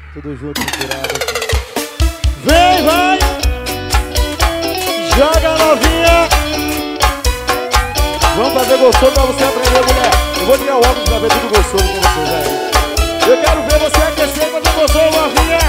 Tudo junto, misturado. Vem, vai! Joga, novinha! Vamos fazer gostoso pra você aprender, mulher. Eu vou tirar o óculos pra ver tudo gostoso com você, velho. Eu quero ver você aquecer e fazer gostoso, novinha!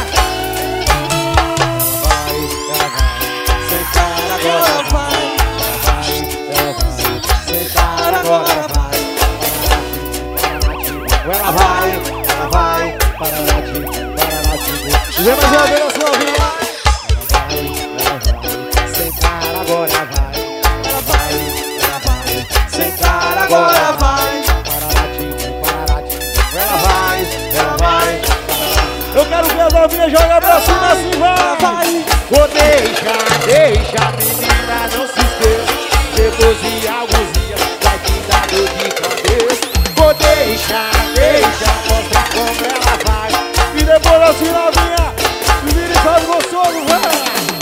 Ela vai, Paraná-Tico. Vem mais uma vez a sua vida. Ela vai, sentar agora vai. Ela vai, sentar agora vai. Paraná-Tico. Ela vai. Eu quero ver a novinha jogar pra cima assim, vai. Vou deixa, menina, não se esqueça. Depois de alguns dias vai te dar dor de cabeça. Vou deixa, mostrar como ela vai. E depois assim, novinha, se vira e faz gostoso, vai.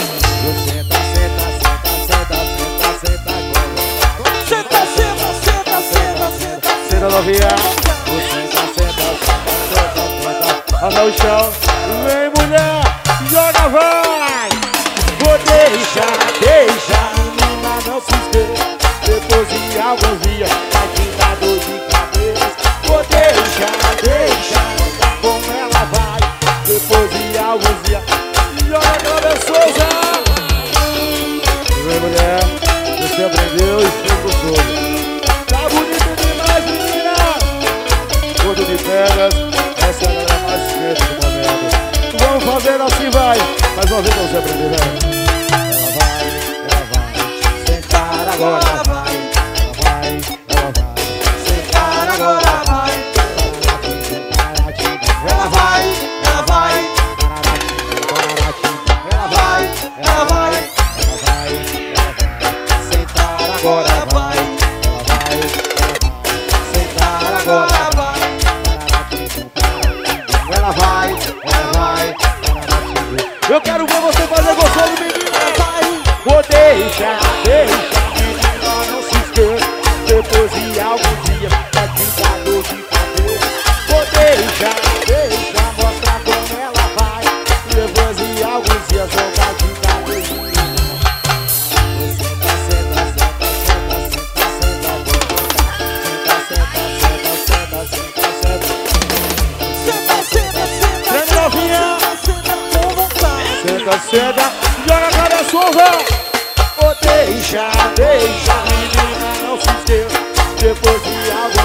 Senta, novinha. Anda o chão. Vem, mulher, joga, vai. Vou deixa, menina, não se esqueça. Depois de alguns dias vai te dar dor de cabeça. Vou deixa, mostrar como ela vai. Depois de alguns dias Joga, cabeçosa. Vem, mulher, você aprendeu e fez gostoso. Tá bonito demais, menina. Corpo de pedras, essa é a galera mais quente do momento. Vamos fazer assim, vai. Mais uma vez pra você aprender, velho. Ela vai, sentar agora vai. Ela vai, sentar agora vai. Ela vai, sentar agora vai. Sentar agora vai. Ela vai. Eu quero ver você fazer gostoso, menina. Vou deixa, menina, não se esqueça. Depois de algum dia vai te dar dor de cabeça. Vou deixa, mostrar como ela vai. Depois de alguns dias vai te dar dor de cabeça. Treme, novinha. Senta, joga a cabeçosa. Vou deixa, menina, não se esqueça. Depois de algo